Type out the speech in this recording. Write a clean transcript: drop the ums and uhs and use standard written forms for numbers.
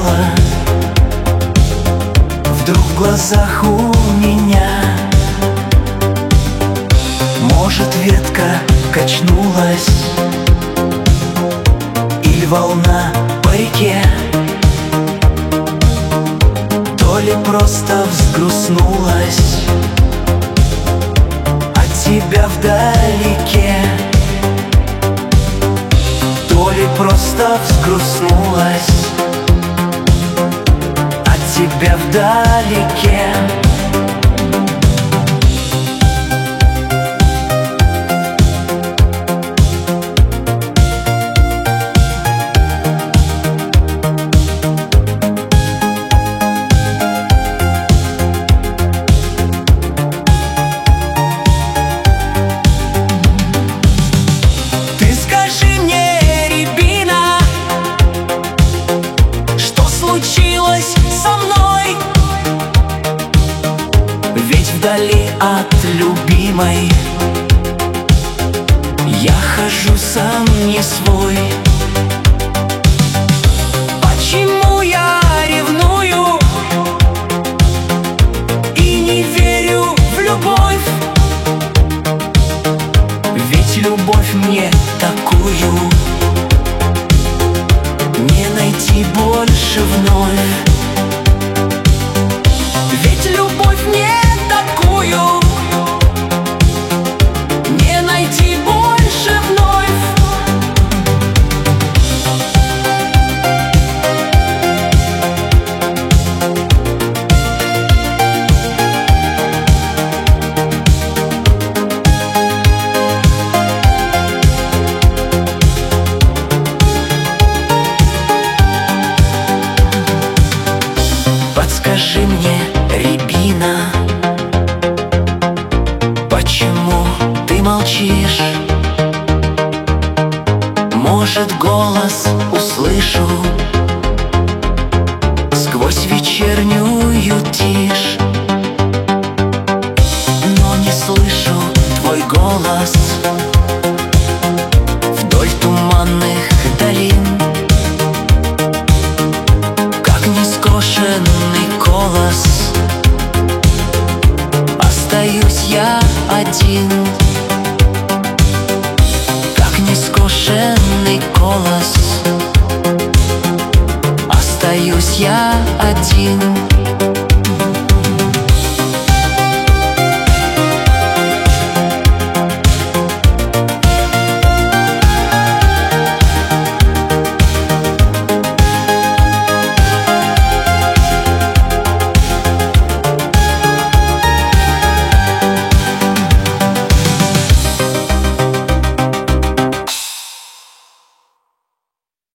дело. Вдруг в глазах у меня, может, ветка качнулась или волна по реке, то ли просто взгрустнулась от тебя вдалеке, то ли просто взгрустнулась от тебя вдалеке. Ведь вдали от любимой я хожу сам не свой. Почему я ревную и не верю в любовь? Ведь любовь мне такую не найти больше вновь. Ведь любовь мне такую не найти больше вновь. Подскажи мне, рябина, почему ты молчишь? Может, голос услышу сквозь вечернюю тишь, но не слышу твой голос вдоль туманных долин. Как нескошенный колос остаюсь я один. Как нескошенный колос остаюсь я один.